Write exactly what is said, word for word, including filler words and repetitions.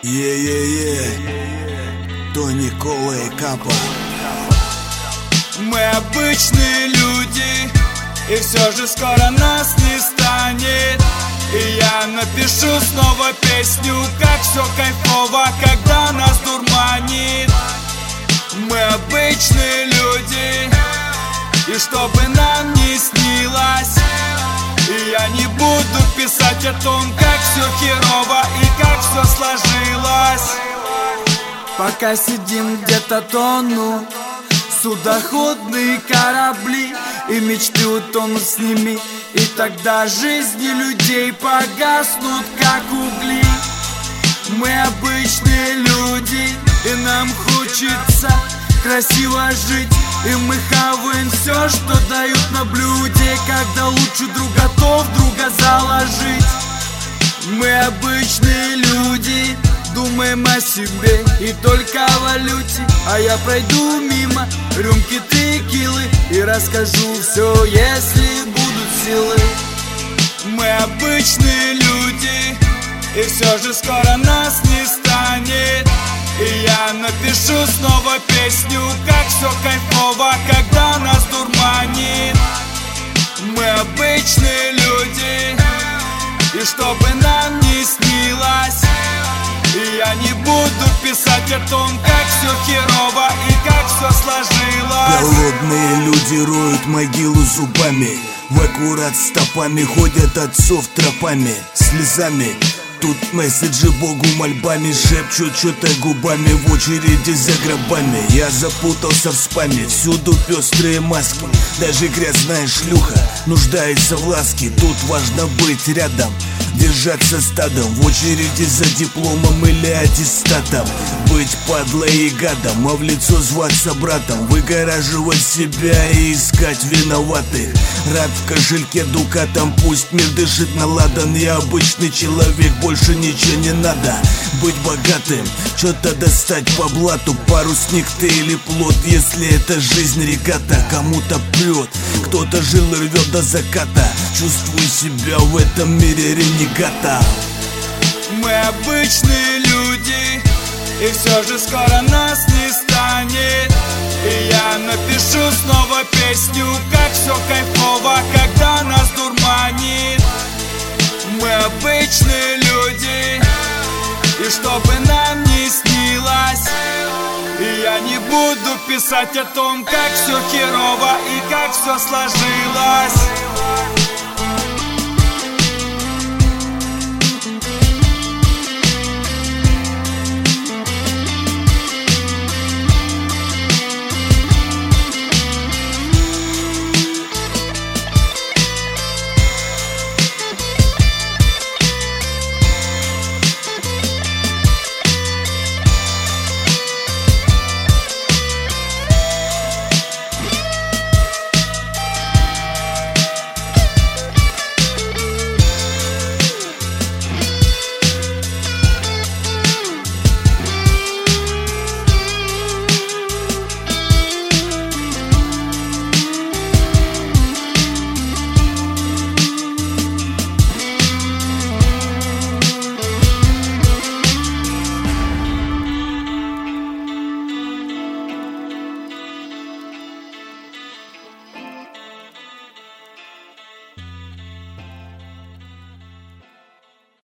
Е-е-е, Тони Кола и Капа. Мы обычные люди, и все же скоро нас не станет. И я напишу снова песню, как все кайфово, когда нас дурманит. Мы обычные люди, и чтобы нам не снилось, и я не буду писать о том, как все херово и как все сложилось. Пока сидим где-то тонут судоходные корабли, и мечты утонут с ними, и тогда жизни людей погаснут, как угли. Мы обычные люди, и нам хочется красиво жить, и мы хаваем все, что дают на блюде, когда лучше друг готов друга заложить. Мы обычные люди, думаем о себе и только о валюте, а я пройду мимо рюмки текилы и расскажу все, если будут силы. Мы обычные люди, и все же скоро нас не станет. И я напишу снова песню, как все кайфово, когда нас дурманит. Мы обычные люди, и чтобы нам не снилось, и я не буду писать о том, как все херово и как все сложилось. Голодные люди роют могилу зубами, в аккурат стопами ходят отцов тропами, слезами. Тут месседжи Богу мольбами шепчут что-то губами в очереди за гробами. Я запутался в спаме, всюду пестрые маски. Даже грязная шлюха нуждается в ласке. Тут важно быть рядом, держаться стадом, в очереди за дипломом или аттестатом. Быть падлой и гадом, а в лицо зваться братом, выгораживать себя и искать виноватых. Рад в кошельке дукатом, пусть мир дышит на ладан. Я обычный человек, больше ничего не надо. Быть богатым, что-то достать по блату, парусник ты или плот, если это жизнь регата. Кому-то прет, кто-то жил и рвет до заката. Чувствую себя в этом мире ренегатом. Мы обычные люди, и все же скоро нас не станет. И я напишу снова песню, как все кайфово, когда нас дурманит. Мы обычные люди, и чтобы нам не снилось, и я не буду писать о том, как все херово и как все сложилось.